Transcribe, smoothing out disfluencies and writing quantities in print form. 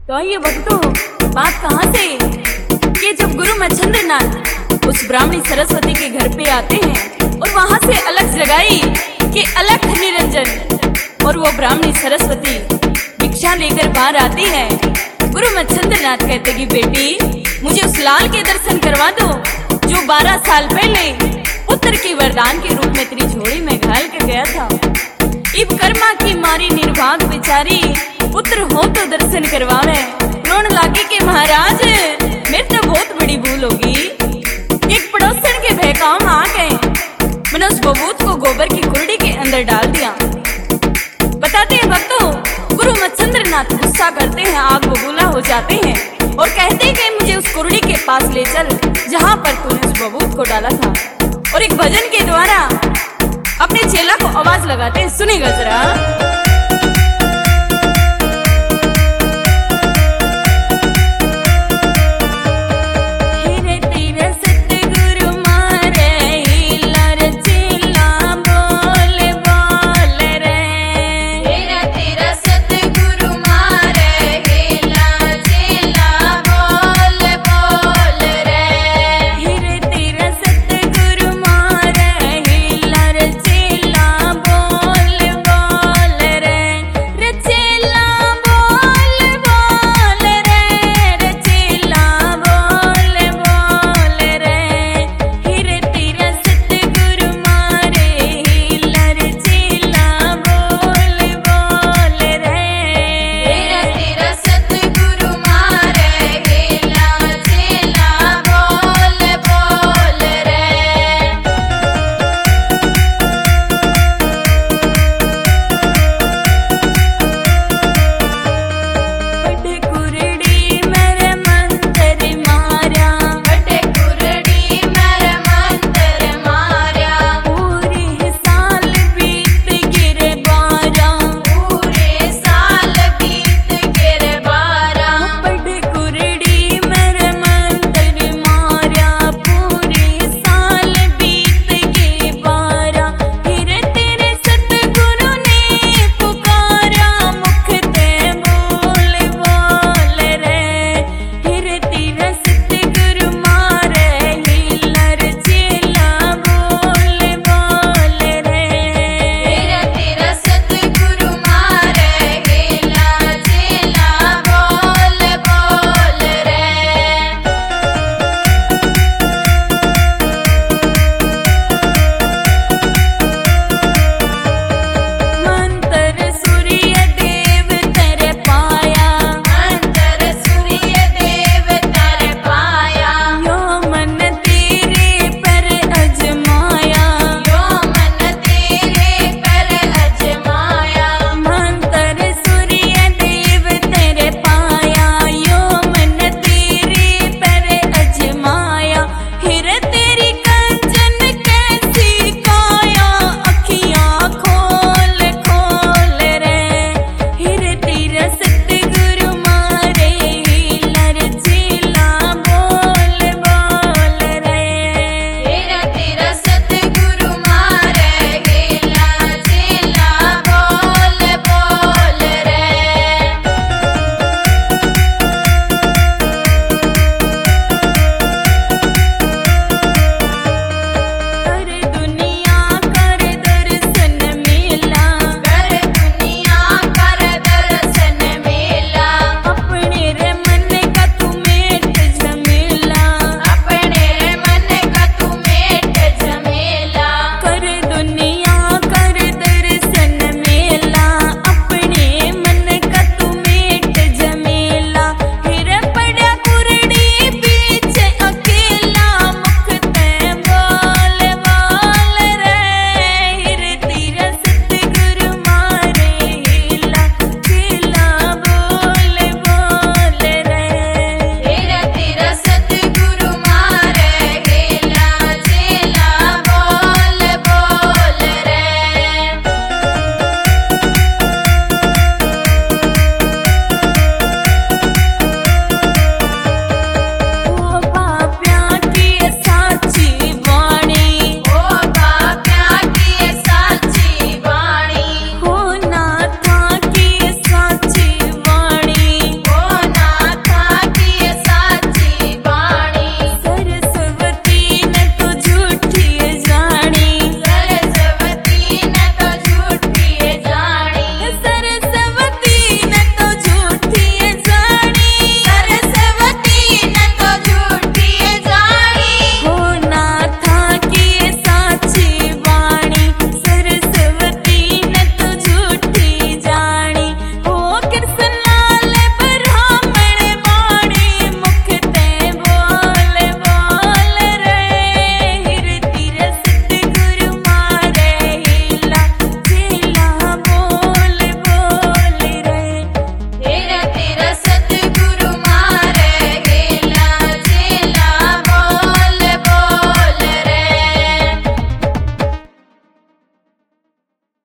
तो आइए भक्तों, बात कहाँ से कि जब गुरु मच्छिंद्रनाथ उस ब्राह्मणी सरस्वती के घर पे आते हैं और वहां से अलग जगाई कि अलख निरंजन, और वो ब्राह्मणी सरस्वती भिक्षा लेकर बाहर आती है। गुरु मच्छिंद्रनाथ कहते कि बेटी, मुझे उस लाल के दर्शन करवा दो जो 12 साल पहले पुत्र के वरदान के रूप में तेरी झोली में घाल कर गया था। इब कर्मा की मारी निर्भाग बेचारी, पुत्र हो तो दर्शन करवावे। रोन लागे के महाराज, मेरे तो बहुत बड़ी भूल होगी। एक पड़ोसन के बहकाम आ गए, मैंने उस बबूत को गोबर की कुर्डी के अंदर डाल दिया। बताते हैं भक्तों, गुरु मच्छिंद्रनाथ गुस्सा करते हैं, आग बबूला हो जाते हैं और कहते हैं कि मुझे उस कुर्डी के पास ले चल जहाँ पर तूने उस बबूत को डाला था। और एक भजन के द्वारा अपने चेला को आवाज लगाते हैं, सुनेगा जरा।